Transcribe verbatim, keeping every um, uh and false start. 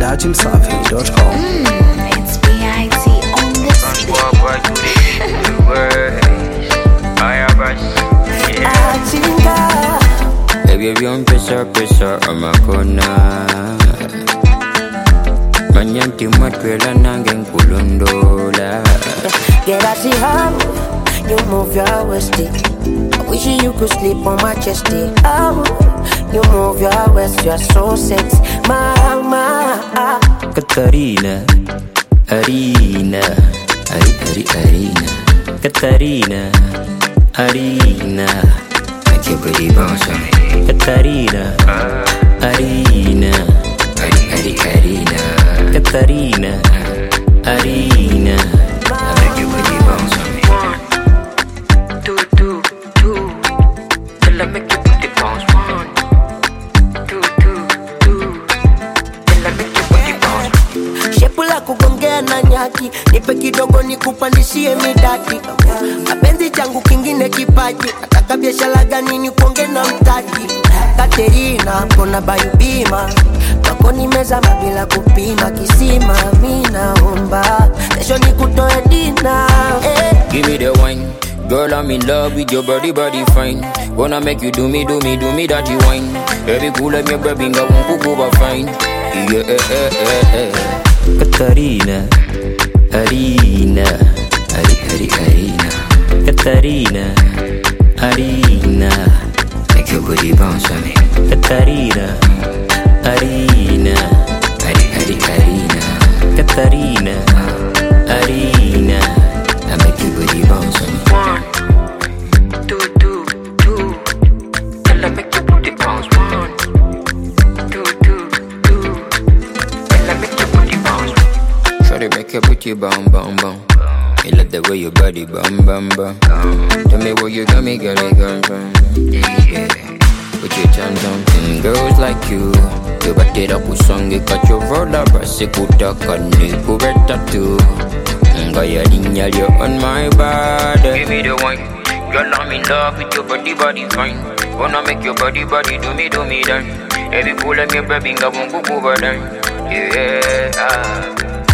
Latin Savvy dot com. Mm, it's B I T on this beat. Baby, I'm pressure, pressure, I'm a corner. Manyanti matwela nangen kulondola. Get out the how you move your waist. I wish you could sleep on my chest. Oh, you move your waist, you're so sexy, mama. Katarina, Arina, Ari, Ari, Arina. Katarina, Arina. Make your body bounce on me. Katarina, Arina, Ari, Ari, Arina. Katarina, Arina. Make your body bounce on me. One, two, two, two. Till I make your body bounce. One, two, two, two. Till I make your body bounce. Shepu la kugongea na nyaki, nipe kidogo nikupandishie midadi. Mapenzi changu kingine kipaji, nataka biashara gani nikuonge na mtaji. Katerina, kona bayu bima, wako nimezama bila kupima kisima. Mina omba, kesho nikutoe dina. eh. Give me the wine. Girl, I'm in love with your body, body fine. Wanna make you do me, do me, do me that you wine. Baby, cool like me, baby, I won't go over fine. Yeah, eh, eh, eh, eh. Katarina, Arina, Ari, Ari, Arina. Katarina, Arina. Make your body bounce on me. Katarina, Arina, Ari, Ari, Arina. Katarina, Arina. I make your body bounce on me. One, two, two, two. Till I make your body bounce. One, two, two, two. Till I make your body bounce. Try to make your booty bum bum bum. Me love the way your body bum bum bum. Tell me where you got me, girl, you come from. Yeah, put your hands on mm, girls like you. You bati it up with song, you got your roller, brass, you could talk on me, put a tattoo. Gaya dinyal, you're on my body. Give me the wine. Girl, I'm in love with your body, body fine. Wanna make your body, body do me, do me done. Every pull of your baby, I won't go over them. Yeah, ah.